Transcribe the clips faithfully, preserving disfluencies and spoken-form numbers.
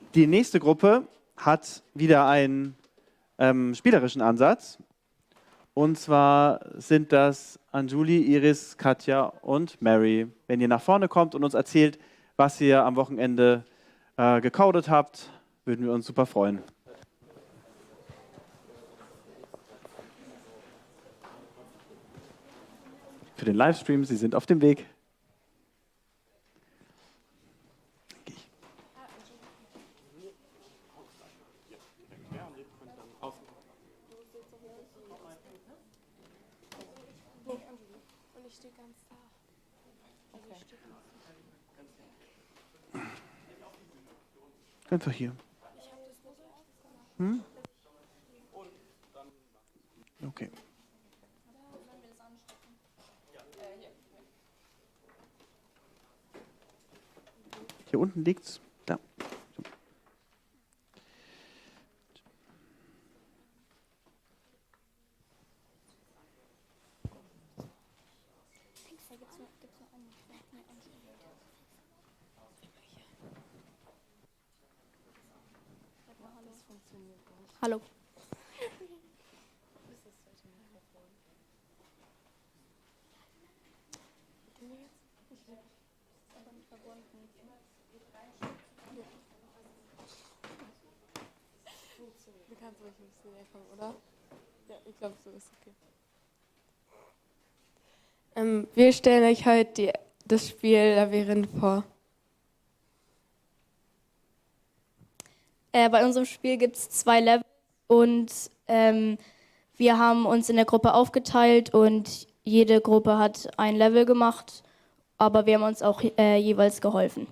Die nächste Gruppe hat wieder einen ähm, spielerischen Ansatz. Und zwar sind das Anjuli, Iris, Katja und Mary. Wenn ihr nach vorne kommt und uns erzählt, was ihr am Wochenende äh, gecodet habt, würden wir uns super freuen. Für den Livestream, Sie sind auf dem Weg. Einfach hier. Hm? Okay. Hier unten liegt's. Da. Hallo. Du kannst ruhig ein bisschen näher kommen, oder? Ja, ich glaube, so ist okay. Ähm, wir stellen euch heute die, das Spiel Labyrinth vor. Äh, bei unserem Spiel gibt es zwei Level und ähm, wir haben uns in der Gruppe aufgeteilt und jede Gruppe hat ein Level gemacht, aber wir haben uns auch äh, jeweils geholfen.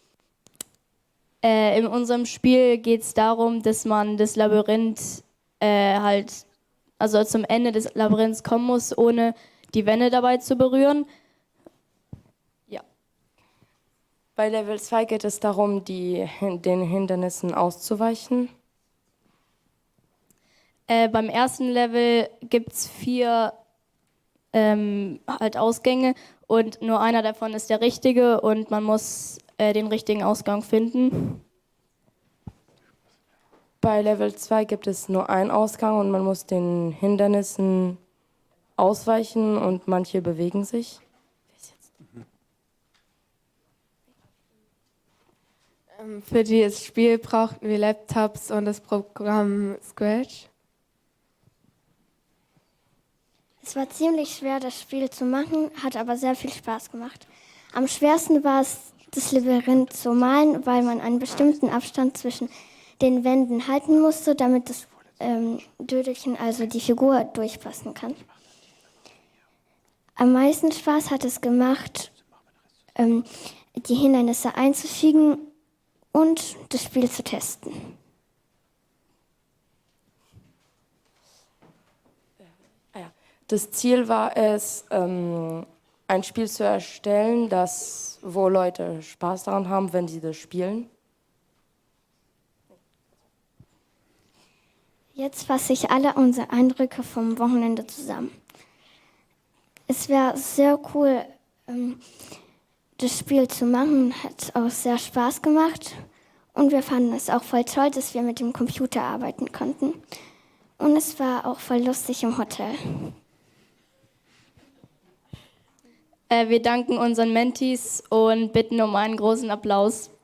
Äh, in unserem Spiel geht es darum, dass man das Labyrinth äh, halt, also zum Ende des Labyrinths kommen muss, ohne die Wände dabei zu berühren. Ja. Bei Level zwei geht es darum, die, den Hindernissen auszuweichen. Äh, beim ersten Level gibt es vier ähm, halt Ausgänge und nur einer davon ist der richtige und man muss äh, den richtigen Ausgang finden. Bei Level zwei gibt es nur einen Ausgang und man muss den Hindernissen ausweichen und manche bewegen sich. Ähm, für dieses Spiel brauchten wir Laptops und das Programm Scratch. Es war ziemlich schwer, das Spiel zu machen, hat aber sehr viel Spaß gemacht. Am schwersten war es, das Labyrinth zu malen, weil man einen bestimmten Abstand zwischen den Wänden halten musste, damit das ähm, Dödelchen, also die Figur, durchpassen kann. Am meisten Spaß hat es gemacht, ähm, die Hindernisse einzufügen und das Spiel zu testen. Das Ziel war es, ähm, ein Spiel zu erstellen, das, wo Leute Spaß daran haben, wenn sie das spielen. Jetzt fasse ich alle unsere Eindrücke vom Wochenende zusammen. Es wäre sehr cool, ähm, das Spiel zu machen, hat auch sehr Spaß gemacht und wir fanden es auch voll toll, dass wir mit dem Computer arbeiten konnten. Und es war auch voll lustig im Hotel. Äh, wir danken unseren Mentees und bitten um einen großen Applaus.